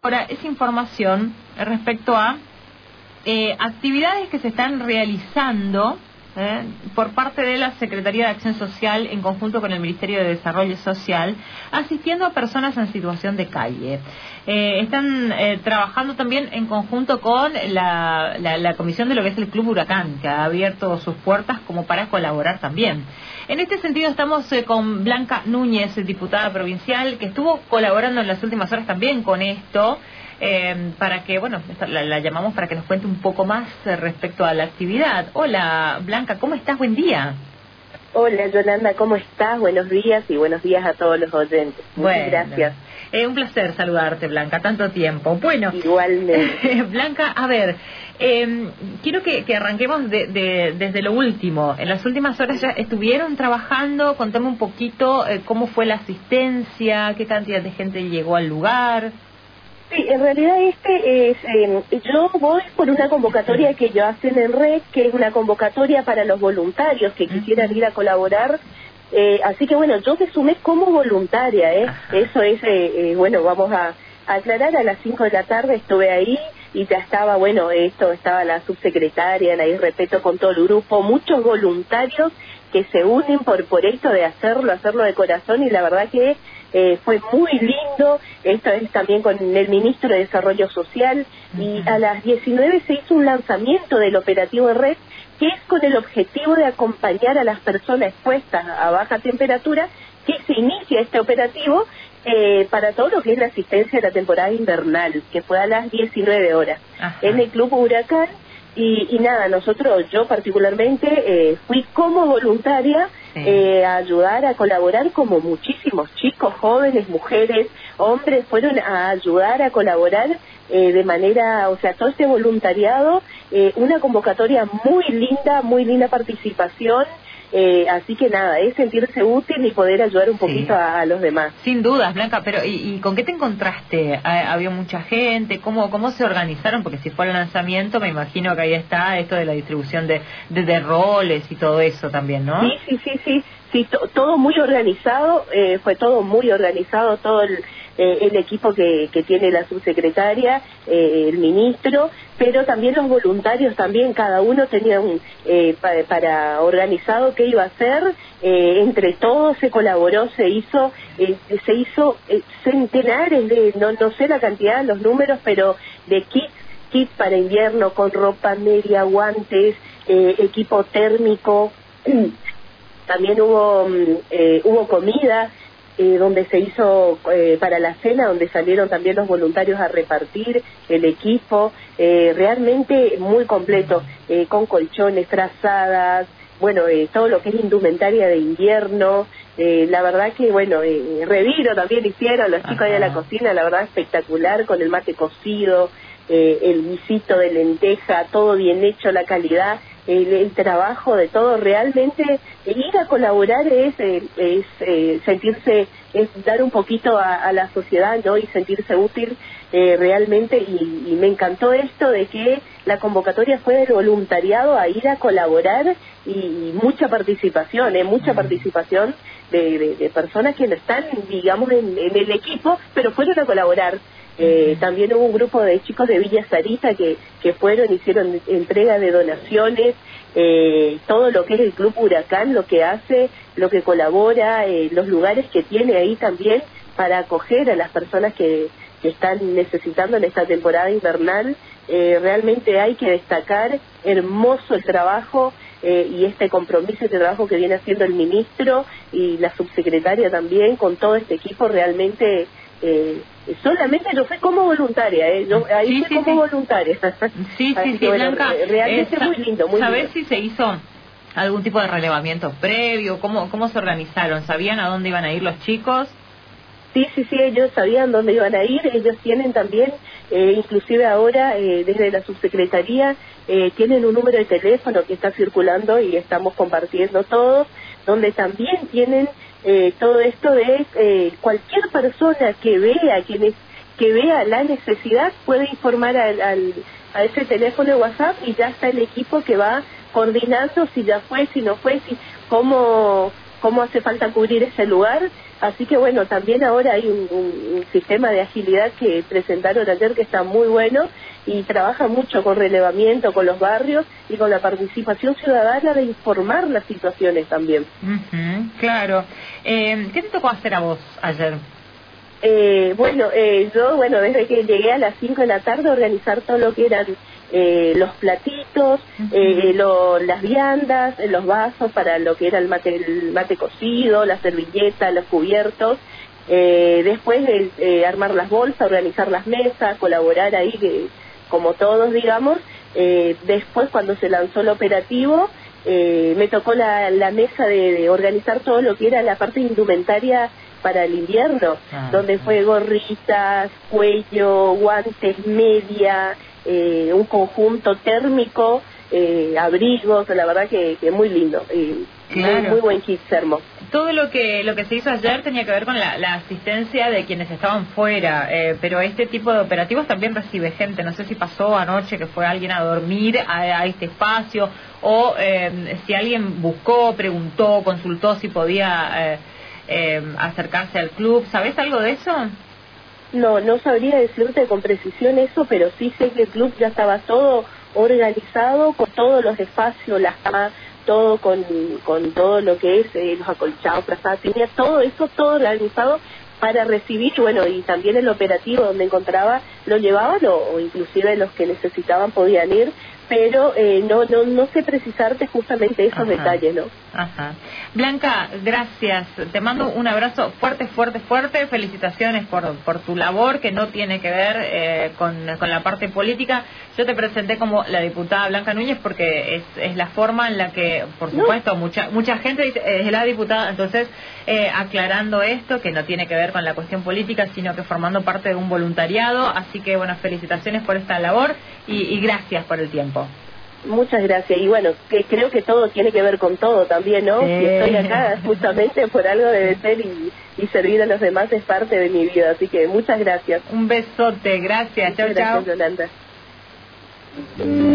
Ahora, es información respecto a actividades que se están realizando por parte de la Secretaría de Acción Social en conjunto con el Ministerio de Desarrollo Social, asistiendo a personas en situación de calle. Están trabajando también en conjunto con la comisión de lo que es el Club Huracán, que ha abierto sus puertas como para colaborar también. En este sentido estamos con Blanca Núñez, diputada provincial, que estuvo colaborando en las últimas horas también con esto, para que, bueno, la llamamos para que nos cuente un poco más respecto a la actividad. Hola, Blanca, ¿cómo estás? Buen día. Hola, Yolanda, ¿cómo estás? Buenos días y buenos días a todos los oyentes. Muchas gracias. Un placer saludarte, Blanca, tanto tiempo. Bueno, igualmente. Blanca, a ver, quiero que arranquemos desde lo último. En las últimas horas ya estuvieron trabajando. Contame un poquito cómo fue la asistencia, qué cantidad de gente llegó al lugar. Sí, en realidad yo voy por una convocatoria que yo hacen en REC, que es una convocatoria para los voluntarios que quisieran ir a colaborar. Así que bueno, yo me sumé como voluntaria, Eso es, bueno, vamos a aclarar, a las 5 de la tarde estuve ahí y ya estaba, bueno, estaba la subsecretaria, la respeto con todo el grupo, muchos voluntarios que se unen por esto de hacerlo de corazón, y la verdad que fue muy lindo. Esto es también con el ministro de Desarrollo Social, y a las 19 se hizo un lanzamiento del operativo de REC, que es con el objetivo de acompañar a las personas expuestas a baja temperatura, que se inicia este operativo para todo lo que es la asistencia de la temporada invernal, que fue a las 19 horas, en el Club Huracán. Y nada, yo particularmente fui como voluntaria a ayudar, a colaborar, como muchísimos chicos, jóvenes, mujeres, hombres, fueron a ayudar, a colaborar de manera, o sea, todo este voluntariado, una convocatoria muy linda participación. Así que nada, es sentirse útil y poder ayudar un poquito a los demás. Sin dudas, Blanca, pero ¿y con qué te encontraste? ¿Había mucha gente? ¿Cómo se organizaron? Porque si fue el lanzamiento, me imagino que ahí está esto de la distribución de roles y todo eso también, ¿no? Sí, todo muy organizado, fue todo muy organizado, todo el equipo que tiene la subsecretaria, el ministro, pero también los voluntarios, también cada uno tenía para organizado qué iba a hacer. Entre todos se colaboró, se hizo centenares no sé la cantidad, los números, pero de kits para invierno, con ropa media, guantes, equipo térmico. También hubo comida, donde se hizo para la cena, donde salieron también los voluntarios a repartir el equipo, realmente muy completo, con colchones, trazadas, bueno, todo lo que es indumentaria de invierno. La verdad que, bueno, reviro también hicieron los chicos ahí de la cocina, la verdad espectacular, con el mate cocido, el guisito de lenteja, todo bien hecho, la calidad, el trabajo de todo. Realmente ir a colaborar es sentirse, es dar un poquito a la sociedad, ¿no? Y sentirse útil realmente, y me encantó esto de que la convocatoria fue del voluntariado a ir a colaborar, y mucha participación de personas que no están, digamos, en el equipo, pero fueron a colaborar. También hubo un grupo de chicos de Villa Sarita que fueron, hicieron entrega de donaciones, todo lo que es el Club Huracán, lo que hace, lo que colabora, los lugares que tiene ahí también para acoger a las personas que están necesitando en esta temporada invernal. Realmente hay que destacar, hermoso el trabajo y este compromiso, este trabajo que viene haciendo el ministro y la subsecretaria también, con todo este equipo. Realmente solamente yo fui como voluntaria, voluntaria. Sí, bueno, Blanca, realmente muy lindo, muy ¿sabés lindo. si se hizo algún tipo de relevamiento previo? ¿Cómo se organizaron? ¿Sabían a dónde iban a ir los chicos? Sí, ellos sabían dónde iban a ir. Ellos tienen también, inclusive ahora, desde la subsecretaría, tienen un número de teléfono que está circulando y estamos compartiendo todos, donde también tienen todo esto de cualquier persona que vea la necesidad puede informar a ese teléfono de WhatsApp, y ya está el equipo que va coordinando si ya fue, si no fue, cómo hace falta cubrir ese lugar. Así que bueno, también ahora hay un sistema de agilidad que presentaron ayer que está muy bueno y trabaja mucho con relevamiento, con los barrios y con la participación ciudadana de informar las situaciones también. Claro. ¿Qué te tocó hacer a vos ayer? Yo, desde que llegué a las 5 de la tarde, organizar todo lo que eran los platitos, las viandas, los vasos para lo que era el mate cocido, la servilleta, los cubiertos, después armar las bolsas, organizar las mesas, colaborar ahí, como todos, digamos. Después, cuando se lanzó el operativo, me tocó la mesa de organizar todo lo que era la parte indumentaria para el invierno, donde fue gorritas, cuello, guantes, media, un conjunto térmico, abrigos, la verdad que muy lindo, claro. muy buen kit se armó. Todo lo que se hizo ayer tenía que ver con la asistencia de quienes estaban fuera, pero este tipo de operativos también recibe gente. No sé si pasó anoche que fue alguien a dormir a este espacio, o si alguien buscó, preguntó, consultó si podía acercarse al club. ¿Sabés algo de eso? No sabría decirte con precisión eso, pero sí sé que el club ya estaba todo organizado, con todos los espacios, las camas, todo con todo lo que es los acolchados, frazadas, tenía todo eso, todo organizado para recibir, y también el operativo donde encontraba lo llevaban, o inclusive los que necesitaban podían ir, pero no sé precisarte justamente esos detalles, ¿no? Blanca, gracias, te mando un abrazo fuerte, felicitaciones por tu labor, que no tiene que ver con la parte política. Yo te presenté como la diputada Blanca Núñez porque es la forma en la que, por supuesto, mucha gente dice, es la diputada, entonces aclarando esto, que no tiene que ver con la cuestión política, sino que formando parte de un voluntariado. Así que, felicitaciones por esta labor y gracias por el tiempo. Muchas gracias, y que creo que todo tiene que ver con todo también, ¿no? Sí. Si estoy acá justamente por algo debe ser, y servir a los demás es parte de mi vida, así que muchas gracias. Un besote, gracias, chao. Gracias, Yolanda.